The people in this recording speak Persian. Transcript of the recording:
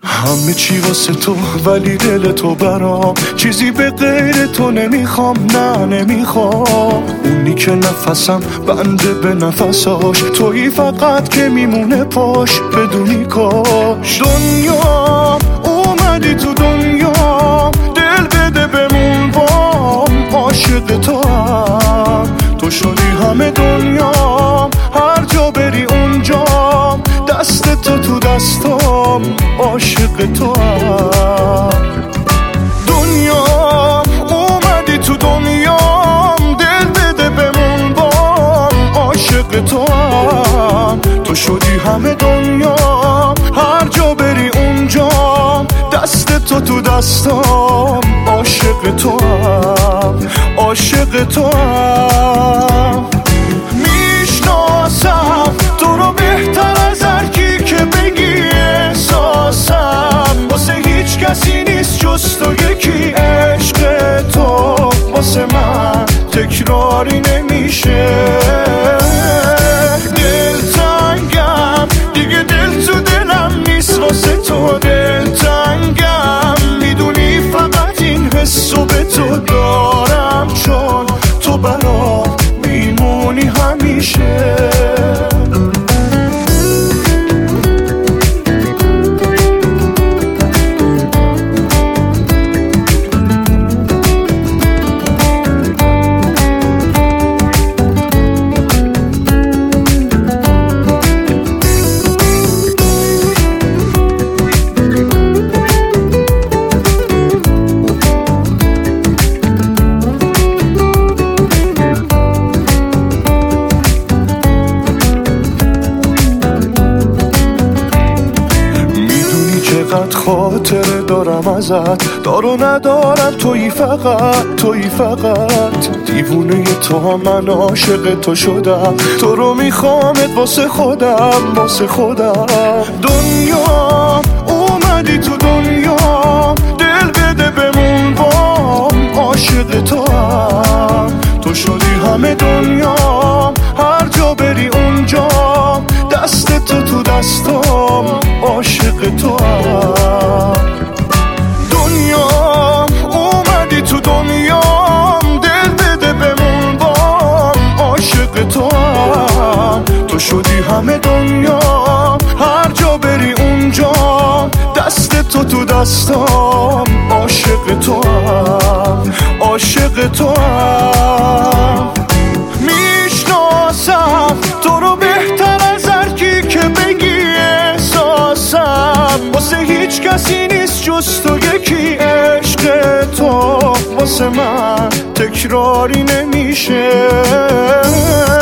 همه چی واسه تو ولی دل تو برام چیزی به غیر تو نمیخوام، نه نمیخوام. اونی که نفسم بنده به نفساش، تویی فقط که میمونه پاش بدونی کاش. دنیا اومدی تو دنیا، دل بده بمون بام، عاشق تو هم تو شدی همه دنیا، هر جا بری اونجام، دست تو دستام، عاشق تو هم. دنیا اومدی تو دنیام، دل بده بمون بام، عاشق تو هم تو شدی همه دنیا، هر جا بری اونجام، دست تو دستام، عاشق تو هم، عاشق تو هم. میشناسم تو رو بهتر از هر کی که بگی احساسم، واسه هیچ کسی نیست جز تو یکی. عشق تو واسه من تکراری نمیشه، دلتنگم دیگه، دل تو دلم نیست واسه تو. دلتنگم میدونی فقط این حسو به تو دارم، چون تو برام میمونی همیشه. چقدر خاطره دارم ازت، دار و ندارم، تویی فقط، تویی فقط. دیوونه تو هم من عاشق تو شدم، تو رو میخوامت واسه خودم، واسه خودم. دنیا اومدی تو دنیا، دل بده بمون بام، عاشق تو هم تو شدی همه دنیا، هر جا بری اونجا، دست تو دستام، عاشق تو هم. دنیا اومدی تو دنیا، دل بده بمون بام، عاشق تو هم تو شدی همه دنیا، هر جا بری اونجا، دست تو دستام، عاشق تو هم، عاشق تو هم. میشناسم تو رو بهتر از هر کی که بگی احساسم، واسه هیچ کسی نیست جز تو یکی. عشق تو واسه من تکراری نمیشه.